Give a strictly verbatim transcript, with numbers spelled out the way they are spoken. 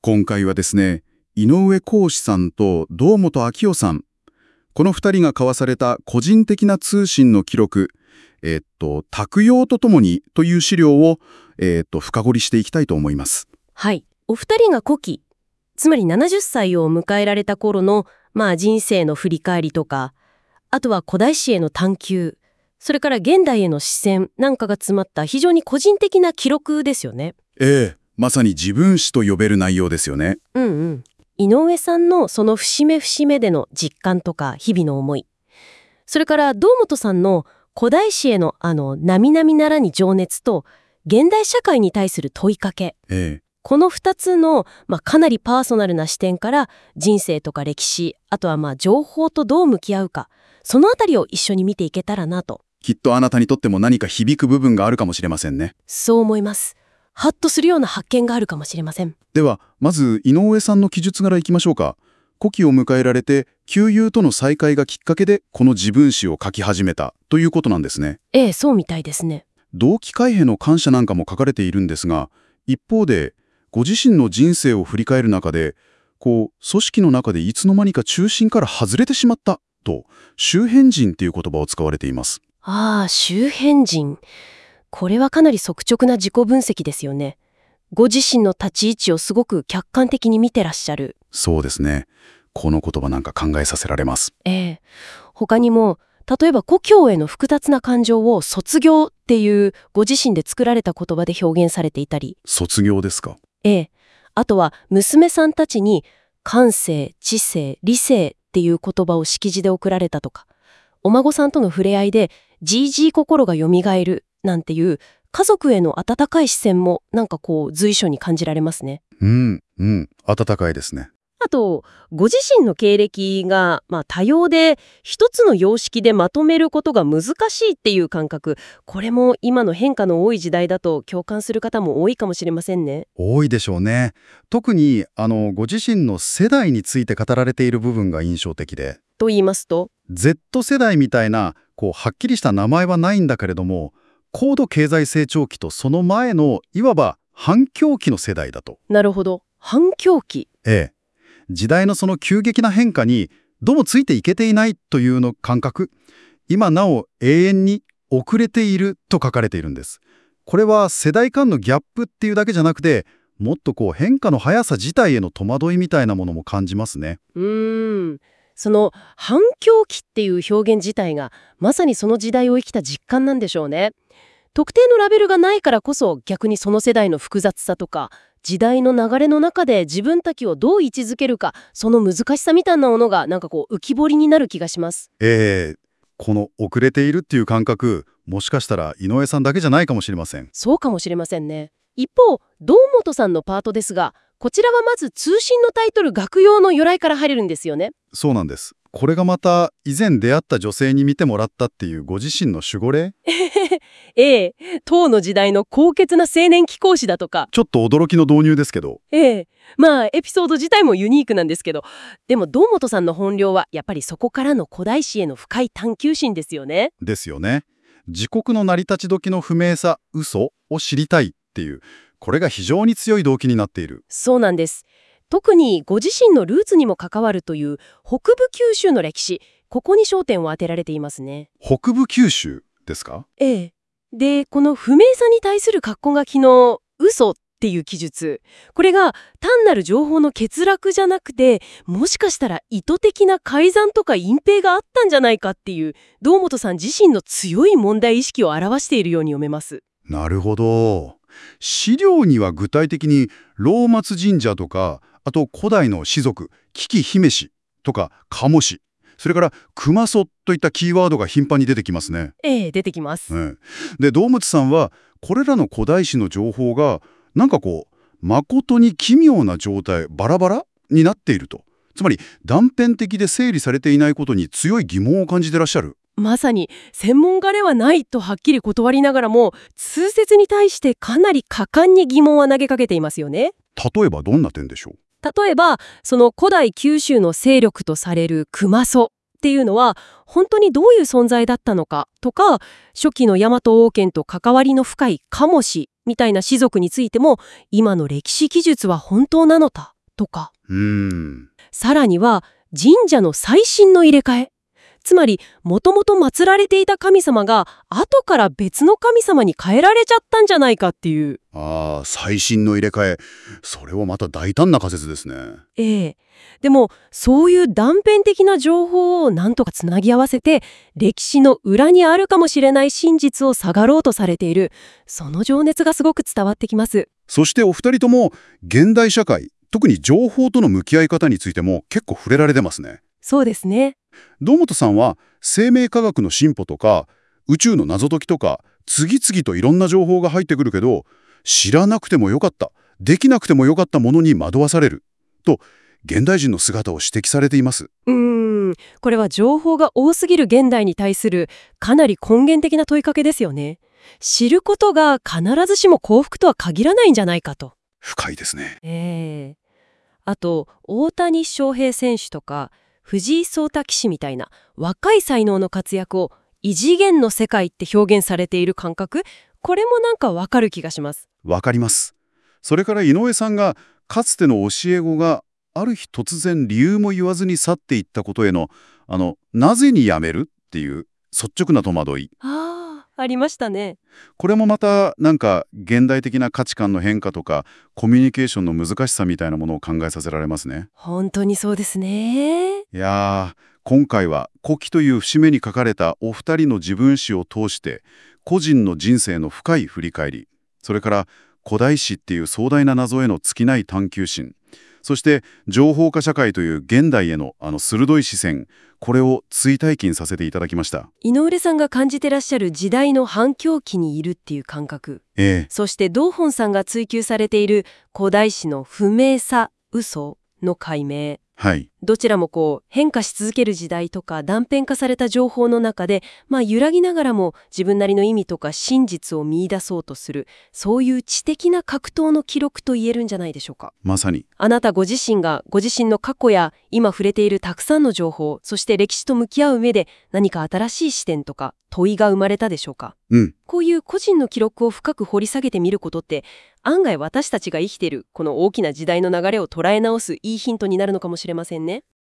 今回はですね、井上公史さんと堂本明夫さん、このふたりが交わされた個人的な通信の記録、えーっと、託用とともにという資料を、えーっと、深掘りしていきたいと思います。 はい。お二人が古希、つまりななじゅっさいを迎えられた頃の、まあ人生の振り返りとか、あとは古代史への探求、それから現代への視線なんかが詰まった非常に個人的な記録ですよね。 ええ、まさに自分史と呼べる内容ですよね。 うんうん。井上さんのその節目節目での実感とか日々の思い、それから堂本さんの古代史へのあの並々ならに情熱と現代社会に対する問いかけ、 ええ、 このふたつの、まあ、かなりパーソナルな視点から人生とか歴史、あとはまあ情報とどう向き合うか、そのあたりを一緒に見ていけたらなと。 きっとあなたにとっても何か響く部分があるかもしれませんね。 そう思います。ハッとするような発見があるかもしれません。 では、まず井上さんの記述からいきましょうか。古希を迎えられて、旧友との再会がきっかけで、この自分史を書き始めたということなんですね。 ええ、そうみたいですね。 同期海兵の感謝なんかも書かれているんですが、一方で、ご自身の人生を振り返る中で、こう、組織の中でいつの間にか中心から外れてしまったと、周辺人っていう言葉を使われています。 ああ、周辺人。これはかなり率直な自己分析ですよね。ご自身の立ち位置をすごく客観的に見てらっしゃる。 そうですね。この言葉なんか考えさせられます。 ええ。他にも、例えば故郷への複雑な感情を卒業っていうご自身で作られた言葉で表現されていたり。 卒業ですか。 ええ。あとは娘さんたちに感性、知性、理性っていう言葉を式辞で送られたとか、お孫さんとの触れ合いでじいじい心が蘇るなんていう家族への温かい視線もなんかこう随所に感じられますね。 うん、うん、温かいですね。 あと、ご自身の経歴が、まあ、多様で一つの様式でまとめることが難しいっていう感覚、これも今の変化の多い時代だと共感する方も多いかもしれませんね。 多いでしょうね。特にあのご自身の世代について語られている部分が印象的で、 と言いますと、 Z 世代みたいなこうはっきりした名前はないんだけれども、高度経済成長期とその前のいわば反響期の世代だと。 なるほど、反響期。 ええ、時代のその急激な変化にどうもついていけていないというの感覚、今なお永遠に遅れていると書かれているんです。これは世代間のギャップっていうだけじゃなくて、もっとこう変化の速さ自体への戸惑いみたいなものも感じますね。 うーん。その反響期っていう表現自体がまさにその時代を生きた実感なんでしょうね。特定のラベルがないからこそ逆にその世代の複雑さとか時代の流れの中で自分たちをどう位置づけるか、その難しさみたいなものがなんかこう浮き彫りになる気がします。 ええ、この遅れているっていう感覚、もしかしたら井上さんだけじゃないかもしれません。 そうかもしれませんね。一方、堂本さんのパートですが、こちらはまず通信のタイトル学用の由来から入れるんですよね。 そうなんです。これがまた以前出会った女性に見てもらったっていうご自身の守護霊。 ええ、当の時代の高潔な青年貴公子だとか。 ちょっと驚きの導入ですけど。 ええ、まあエピソード自体もユニークなんですけど、でも堂本さんの本領はやっぱりそこからの古代史への深い探求心ですよね。 ですよね。自国の成り立ち時の不明さ、嘘を知りたいっていう、これが非常に強い動機になっている。 そうなんです。特にご自身のルーツにも関わるという北部九州の歴史、ここに焦点を当てられていますね。 北部九州ですか？ ええ。で、この不明さに対する格好書きの嘘っていう記述、これが単なる情報の欠落じゃなくて、もしかしたら意図的な改ざんとか隠蔽があったんじゃないかっていう堂本さん自身の強い問題意識を表しているように読めます。 なるほど。資料には具体的に老松神社とか、あと古代の氏族、危機姫氏とか鴨氏、それから熊祖といったキーワードが頻繁に出てきますね。 ええ、出てきます。 ええ、で堂本さんはこれらの古代史の情報がなんかこう誠に奇妙な状態、バラバラになっていると、つまり断片的で整理されていないことに強い疑問を感じてらっしゃる。 まさに専門家ではないとはっきり断りながらも、通説に対してかなり果敢に疑問は投げかけていますよね。 例えばどんな点でしょう？ 例えばその古代九州の勢力とされる熊祖っていうのは本当にどういう存在だったのかとか、初期の大和王権と関わりの深い鴨氏みたいな士族についても今の歴史記述は本当なのかとか、 うーん。 さらには神社の最新の入れ替え、つまりもともと祀られていた神様が後から別の神様に変えられちゃったんじゃないかっていう。 ああ、最新の入れ替え。それはまた大胆な仮説ですね。 ええ。でもそういう断片的な情報をなんとかつなぎ合わせて歴史の裏にあるかもしれない真実を探ろうとされている、その情熱がすごく伝わってきます。 そしてお二人とも現代社会、特に情報との向き合い方についても結構触れられてますね。 そうですね。 堂本さんは生命科学の進歩とか宇宙の謎解きとか次々といろんな情報が入ってくるけど、知らなくてもよかった、できなくてもよかったものに惑わされると現代人の姿を指摘されています。 うーん、これは情報が多すぎる現代に対するかなり根源的な問いかけですよね。知ることが必ずしも幸福とは限らないんじゃないかと。 深いですね。 ええ。あと大谷翔平選手とか藤井聡太棋士みたいな若い才能の活躍を異次元の世界って表現されている感覚、これもなんかわかる気がします。 わかります。それから井上さんがかつての教え子がある日突然理由も言わずに去っていったことへのあのなぜにやめるっていう率直な戸惑い。 ああ、ありましたね。 これもまたなんか現代的な価値観の変化とかコミュニケーションの難しさみたいなものを考えさせられますね。 本当にそうですね。 いやー、今回は古希という節目に書かれたお二人の自分史を通して個人の人生の深い振り返り、それから古代史っていう壮大な謎への尽きない探求心、そして情報化社会という現代へのあの鋭い視線、これを追体験させていただきました。 井上さんが感じてらっしゃる時代の反響期にいるっていう感覚、 ええ、 そして道本さんが追求されている古代史の不明さ、嘘の解明、 はい。 どちらもこう変化し続ける時代とか断片化された情報の中で、まあ揺らぎながらも自分なりの意味とか真実を見出そうとする、そういう知的な格闘の記録と言えるんじゃないでしょうか。 まさに。 あなたご自身がご自身の過去や今触れているたくさんの情報、そして歴史と向き合う上で何か新しい視点とか問いが生まれたでしょうか。 うん。 こういう個人の記録を深く掘り下げてみることって案外私たちが生きているこの大きな時代の流れを捉え直すいいヒントになるのかもしれませんね。